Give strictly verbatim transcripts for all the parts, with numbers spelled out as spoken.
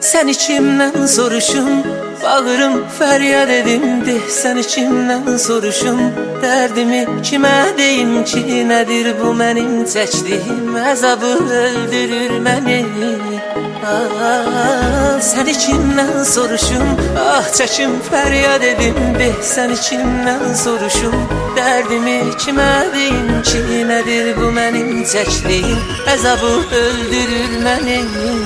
Sen içimden soruşum, bağırım feryat edimdi. Sen içimden soruşum, derdimi kime deyim ki? Nedir bu benim çektiğim azabı öldürür beni. Ah, sen içimden soruşum, ah çekim feryat edimdi. Sen içimden soruşum, derdimi kime deyim ki? Nedir bu benim çektiğim azabı öldürür beni.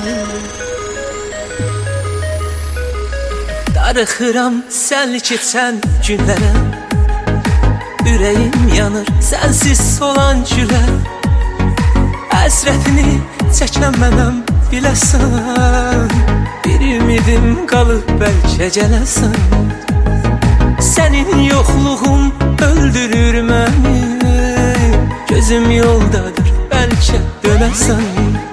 Darıxıram sən keçən günlərə, ürəyim yanır sənsiz olan gülər. Həsrətini çəkən mənəm biləsən, bir ümidim qalıb bəlkə gələsən. Sənin yoxluğun öldürür məni, gözüm yoldadır bəlkə dönəsən.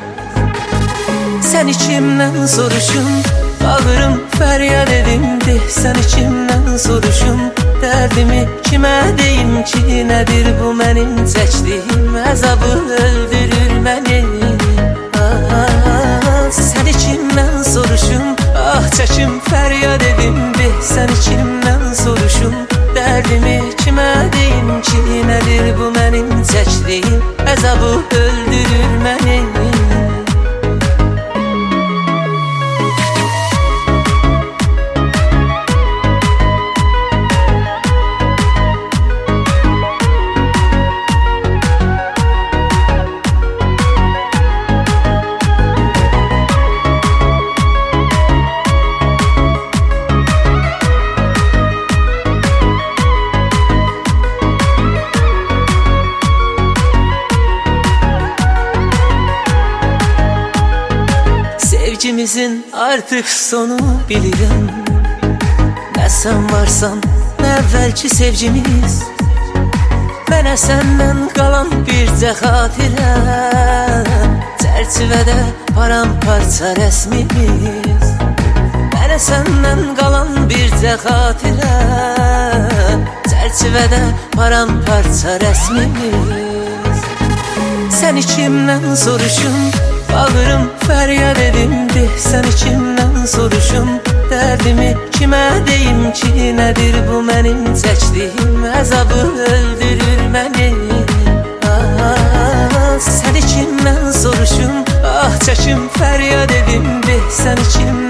Sən içimdən soruşum, bağırım feryat edimdi. Sen içimden soruşum, derdimi kime deyim ki? Nedir bu benim çektiğim azabı öldürür beni. Ah, sen içimden soruşum, ah çekim feryat edimdi. Sen içimden soruşum, derdimi kime deyim ki? Nedir bu benim çektiğim azabı öldürür beni. Sevgimizin artık sonu bilirim. Ne sen varsan ne evvelki sevgimiz. Mənə səndən qalan bircə xatirə, çərçivədə paramparça rəsmimiz. Mənə səndən qalan bircə xatirə, çərçivədə paramparça rəsmimiz. Sən içimdən soruşum, bağırım feryat edimdi. Sen içimden soruşum, derdimi kime deyim ki? Nedir bu benim çektiğim azabı öldürür beni. Ah, sen içimden soruşum, ah çekim feryat edimdi. Sen içimden